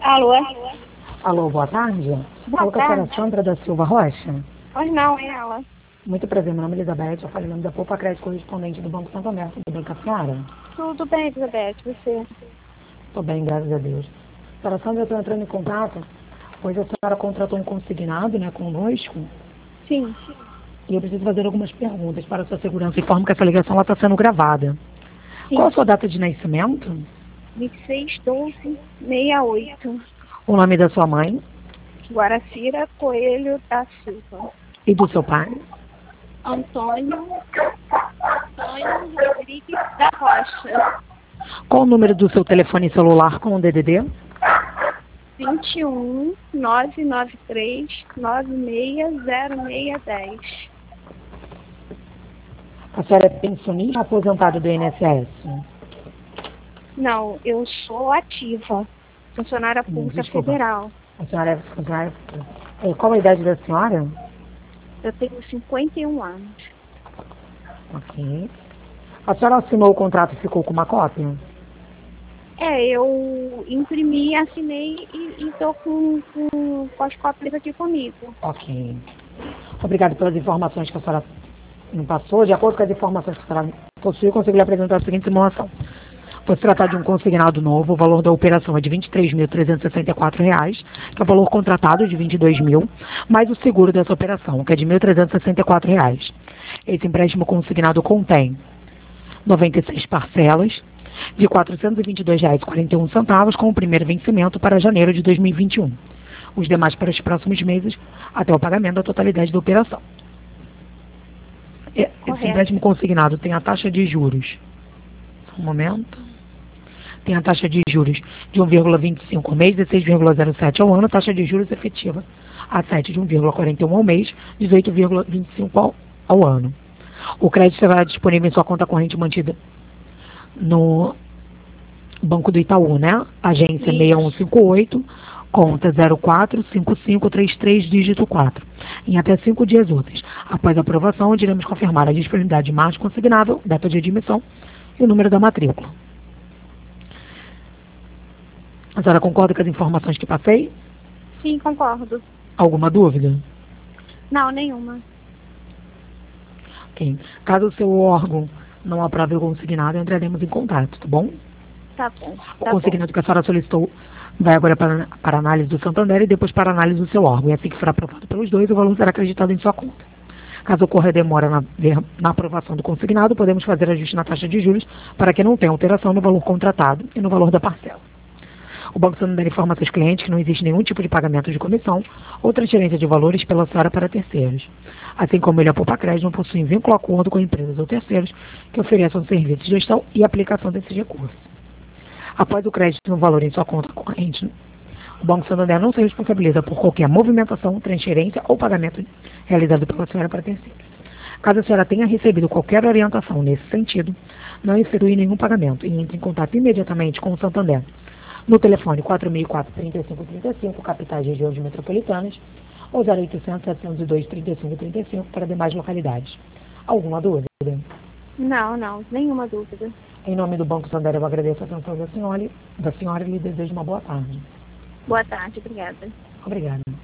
Alô? Alô, boa tarde. Boa Falo com a senhora tarde. Sandra da Silva Rocha. Pois não, é ela. Muito prazer, meu nome é Elizabeth, eu falo em nome da Poupa Crédito correspondente do Banco Santander. Tudo bem com a senhora? Tudo bem, Elizabeth, você? Estou bem, graças a Deus. Senhora Sandra, eu estou entrando em contato, pois a senhora contratou um consignado, né, conosco, Sim. e eu preciso fazer algumas perguntas para a sua segurança. Informo que essa ligação está sendo gravada. Qual Sim. a sua data de nascimento? 26/12/68. O nome da sua mãe Guaracira Coelho da Silva. e do seu pai? Antônio Rodrigues da Rocha. Qual o número do seu telefone celular com o DDD? 21/993/960610. A senhora é pensionista ou aposentada do INSS? Não, eu sou ativa. Funcionária pública Desculpa. federal. A senhora qual a idade da senhora? Eu tenho 51 anos. Ok. A senhora assinou o contrato e ficou com uma cópia? Eu imprimi, assinei e estou com as cópias aqui comigo. Ok. Obrigado pelas informações que a senhora me passou. De acordo com as informações que a senhora possui, eu consegui lhe apresentar a seguinte simulação. Por se tratar de um consignado novo, o valor da operação é de R$ 23.364, que é o valor contratado de R$ 22.000, mais o seguro dessa operação, que é de R$ 1.364. Esse empréstimo consignado contém 96 parcelas de R$ 422,41, com o primeiro vencimento para janeiro de 2021. Os demais para os próximos meses, até o pagamento da totalidade da operação. Esse Correto. empréstimo consignado tem a taxa de juros. Um momento. Tem a taxa de juros de 1,25 ao mês, 16,07 ao ano, taxa de juros efetiva a 7 de 1,41 ao mês, 18,25 ao ano. O crédito será disponível em sua conta corrente mantida no Banco do Itaú, né? Agência 6158, conta 045533, dígito 4. Em até 5 dias úteis. Após a aprovação, iremos confirmar a disponibilidade de margem consignável, data de admissão e o número da matrícula. A senhora concorda com as informações que passei? Sim, concordo. Alguma dúvida? Não, nenhuma. Ok. Caso o seu órgão não aprove o consignado, entraremos em contato, tá bom? Tá bom. O consignado que a senhora solicitou vai agora para análise do Santander e depois para análise do seu órgão. E assim que for aprovado pelos dois, o valor será acreditado em sua conta. Caso ocorra demora na aprovação do consignado, podemos fazer ajuste na taxa de juros para que não tenha alteração no valor contratado e no valor da parcela. O Banco Santander informa a seus clientes que não existe nenhum tipo de pagamento de comissão ou transferência de valores pela senhora para terceiros. Assim como ele, a Poupa Crédito, não possui vínculo acordo com empresas ou terceiros que ofereçam serviços de gestão e aplicação desses recursos. Após o crédito no valor em sua conta corrente, o Banco Santander não se responsabiliza por qualquer movimentação, transferência ou pagamento realizado pela senhora para terceiros. Caso a senhora tenha recebido qualquer orientação nesse sentido, não efetue nenhum pagamento e entre em contato imediatamente com o Santander no telefone 4004-3535, capitais e regiões metropolitanas, ou 0800-702-3535 para demais localidades. Alguma dúvida? Não, nenhuma dúvida. Em nome do Banco Santander, eu agradeço a atenção da senhora e lhe desejo uma boa tarde. Boa tarde, obrigada. Obrigada.